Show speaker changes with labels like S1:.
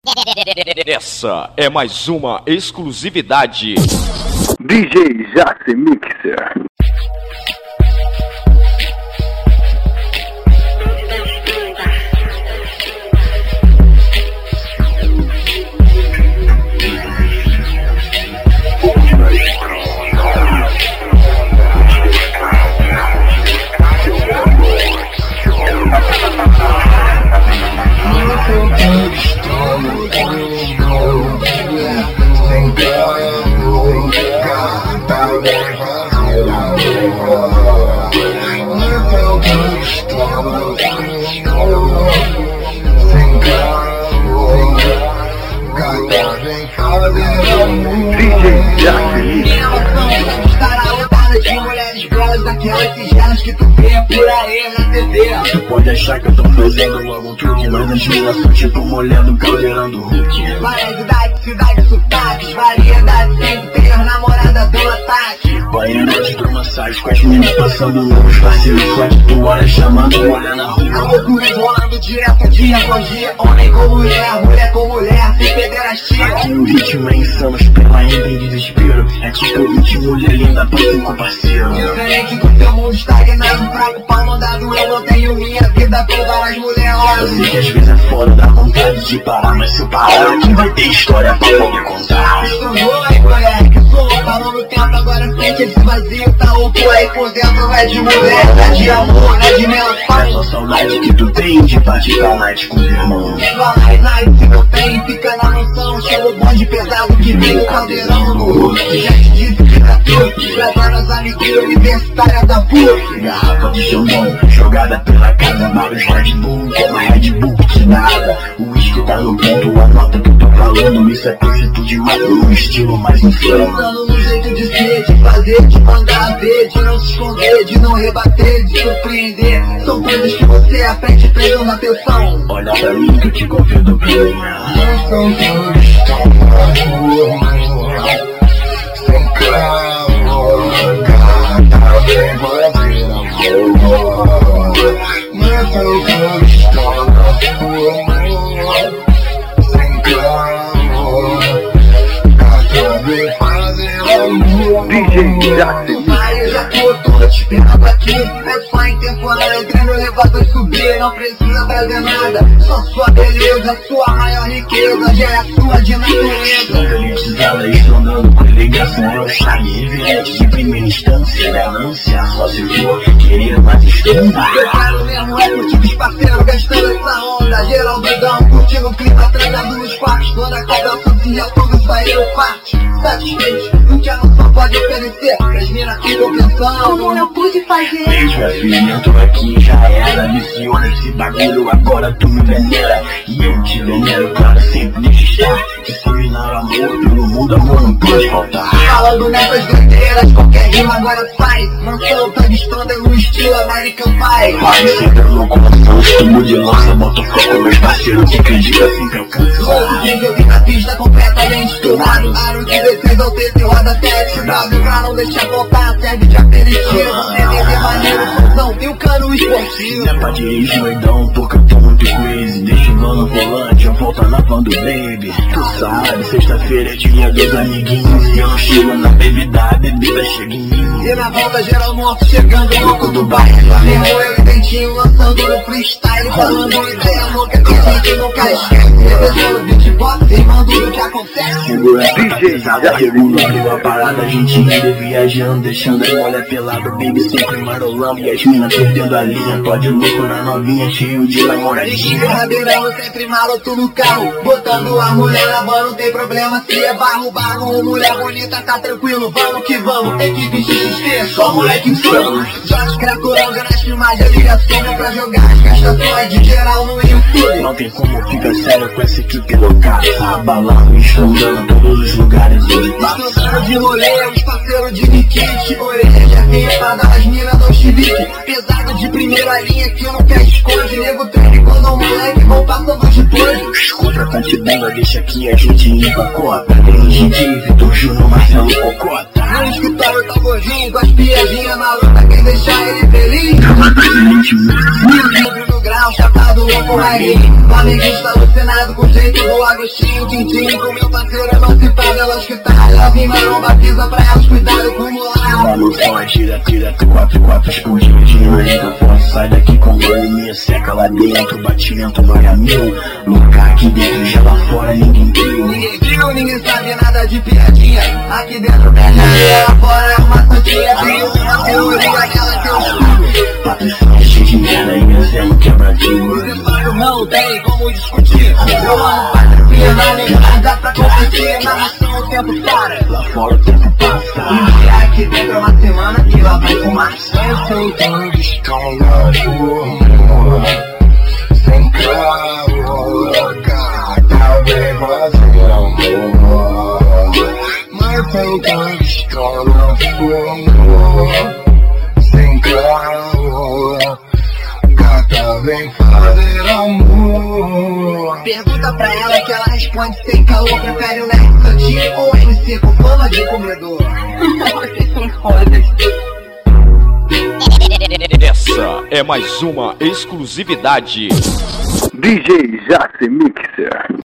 S1: Essa é mais uma exclusividade
S2: DJ Jace Mixer.
S3: Daquelas singelas que tu vê por aí na TV.
S4: Tu pode achar que eu tô fazendo algum truque, mas nas minhas são tipo molhando, caldeirando Hulk.
S3: Várias idades, cidades, sotaques, variedade, sempre tem as namoradas do ataque.
S4: Banheiro de hidromassagem com as minas passando nos parceiros, só que tu olha chamando, olha na rua.
S3: A loucura rolando direto dia após dia, homem com mulher com mulher, sem pederastia.
S4: Aqui o ritmo é insano, os pela entra em desespero. É tipo o ritmo, mulher linda pra ser com parceiro.
S3: Diferente do teu mundo estagnado, fraco pra mandado, eu não tenho minha vida com várias mulheres.
S4: Eu sei que às vezes é foda, dá vontade de parar, mas se eu parar aqui vai ter história pra poder contar.
S3: Oi, mulher, que sou, falou no tempo, agora sente esse vazio, tá louco aí por dentro, é de mulher, é de amor, é de melancia.
S4: É só saudade que tu tem de partir pra night com os irmãos.
S3: Fala night, se não tem, fica na mansão, chama o bonde pesado que vem o caldeirão no rosto. Já te disse que tá tudo, levando as amiguinhas universitárias da PUC.
S4: Garrafa de jambão, jogada pela casa, vários Red Bull, toma Red Bull que nada. O uísque tá no ponto, a nota que eu tô falando, isso é prostitude mais um estilo mais insano.
S3: Pensando no jeito de ser, de fazer, de mandar ver, de não se esconder, de não rebater, de surpreender. São coisas que você aprende prestando atenção.
S4: Olha pra mim que eu te convido pra ganhar.
S3: São todos tão maduros, sem cravo, gata, vem fazer amor. Mas são todos tão maduros, sem cravo, gata, vem fazer amor.
S2: DJ Jace
S3: Eu já tô te esperando aqui. É só em temporada, entrei no elevador e subir. Não precisa trazer nada, só sua beleza, sua maior riqueza, já é sua de natureza.
S4: Elitizada, estronando com ligação, é o charme evidente de primeira instância, ganância, só se for querer mais estranha.
S3: Eu quero mesmo é curtir os parceiros, gastando essa onda. Geral doidão, curtindo o clima, atrasado nos quartos. Toda cobrança se já tudo saiu parte. Satisfeito, o que a noção pode oferecer. As minas ficam pensando, como eu pude fazer.
S4: Beijo, filho, eu tô aqui, já era. Viciona esse bagulho, agora tu me venera. E eu te venero, claro, sempre deixa estar. Disseminar amor pelo mundo, amor não pode faltar.
S3: Falando nessas doideiras, qualquer rima agora sai. Mansão tá destoando no estilo American Pie.
S4: Vai, sempre louco, lançando tubo de lança. Bota foco, meus parceiros que acreditam sempre alcança.
S3: Outro dia eu vi na pista completamente estourado. Aro de defesa, o TT roda até SW. Pra não deixar voltar, serve de aperitivo. CDD maneiro, função, tem o cano esportivo.
S4: Se é pra dirigir doidão, porque eu tô muito crazy. Deixa o no volante, eu volto na van do baby. Tu sabe, sexta-feira é dia dos amiguinhos. E eu não chego na bebida, a bebida chega em mim.
S3: E na volta geral morto, chegando louco do bairro. Ferrou eu e Dentinho lançando no freestyle. Falando ideia louca que a gente nunca esquece. Revezando beatbox, rimando o que acontece.
S4: Segurança tá pesada, regula, abriu a parada. A gente indo viajando, deixando as mulher pelado. Baby sempre marolando e as minas perdendo a linha. Pode louco na novinha, cheio de namoradinha.
S3: Verdadeirão, sempre maroto no carro. Botando a mulher na van, não tem problema. Se é barro, ou mulher bonita, tá tranquilo. Vamos que vamos, tem que vestir XT. Só moleque insano. Jorge Cracoranga nas filmagens, ligação é pra jogar as gastações de geral no YouTube.
S4: Não tem como ficar sério com essa equipe louca. Abalando, estourando todos os lugares onde passa.
S3: Estourando de rolê, os parceiros de Nikit. Orelha arretada, as minas do chivite. Pesado de primeira linha que não quer esconde. Nego treine quando o moleque vão passando de pose.
S4: Os contra tá te dando, deixa aqui a gente empacota. Tem Vitor Júnior, Marcelo Cocota.
S3: No escritório tá gordinho, com as piadinhas na luta. Quem deixar ele feliz?
S4: Presidente
S3: Livre no grau. grau, chapado louco raiz. Flamenguista alucinado com o jeito do Agostinho Tintim. Com meu parceiro emancipado, elas que tá. Love maromba, pisa pra elas, cuidado com o mular.
S4: Malucão atira, 4-4 escondidinho. Ainda posso, sai daqui com gol, me seca lá dentro. Batimento vai a mil, louca aqui dentro, já lá fora ninguém viu.
S3: Ninguém viu, ninguém sabe nada de piadinha. Aqui dentro beijaria, lá fora é uma santinha. Tenho uma teoria dela que eu estudo.
S4: Patrição cheio de merda e meu zelo quebradinho.
S3: Você fala, não tem como discutir. Eu amo patricinha, na linguagem dá pra competir. Na nação o tempo para,
S4: lá fora o tempo passa.
S3: um dia aqui dentro é uma semana que lá vai fumar.
S4: Eu sou tão escalado, sem carro, gata vem fazer amor. Mas tentando escalar sem carro, gata vem fazer amor.
S3: Pergunta pra ela que ela responde sem caô. Prefere o Neto Santinho ou MC com fama de comedor? Vocês são fodas.
S1: Essa é mais uma exclusividade.
S2: DJ Jace Mixer.